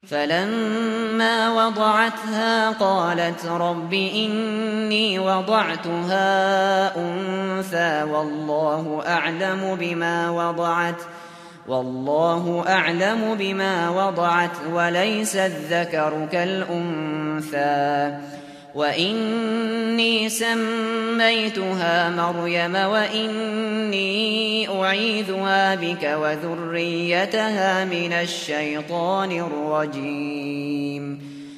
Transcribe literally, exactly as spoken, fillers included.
فلما وضعتها قالت رب إني وضعتها أنثى والله أعلم بما وضعت والله أعلم بما وضعت وليس الذكر كالأنثى وإني سميتها مريم وإني أعيذها بك وذريتها من الشيطان الرجيم